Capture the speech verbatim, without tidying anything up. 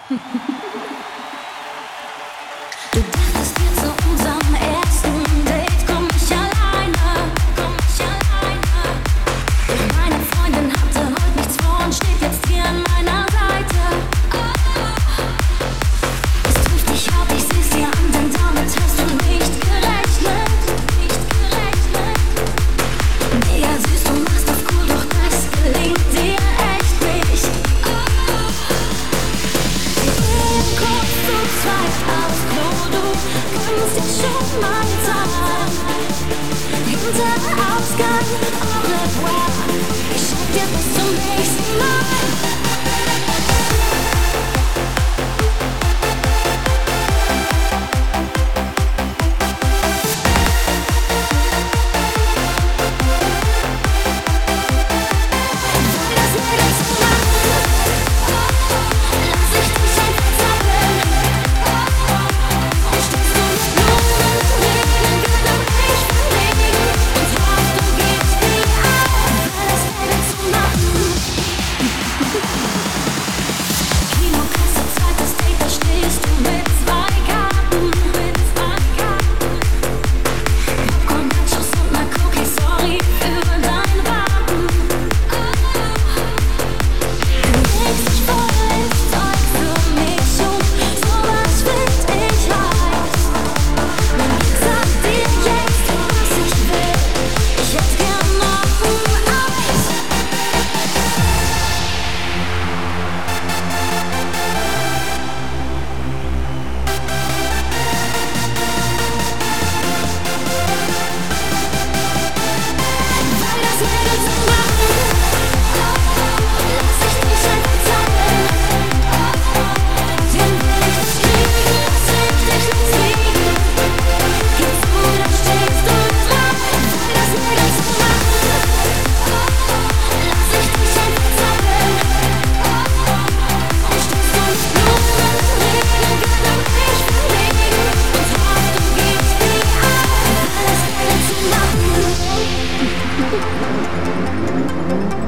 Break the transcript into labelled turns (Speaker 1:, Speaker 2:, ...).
Speaker 1: Du dachtest dir zu unserem ersten Date, komm ich alleine, komm ich alleine. Doch meine Freundin hatte heute nichts vor und steht jetzt hier an meiner Seite. Es trifft dich hart, ich seh's dir an, denn damit hast du nicht gerechnet, nicht gerechnet. Mega süß, du machst das cool, doch das gelingt dir echt nicht. Wir gehen kurz zu zweit aufs Klo, du kannst dir schon mal sagen. Hinter Ausgang, au revoir. Ich schaff dir bis zum nächsten Mal. Thank you.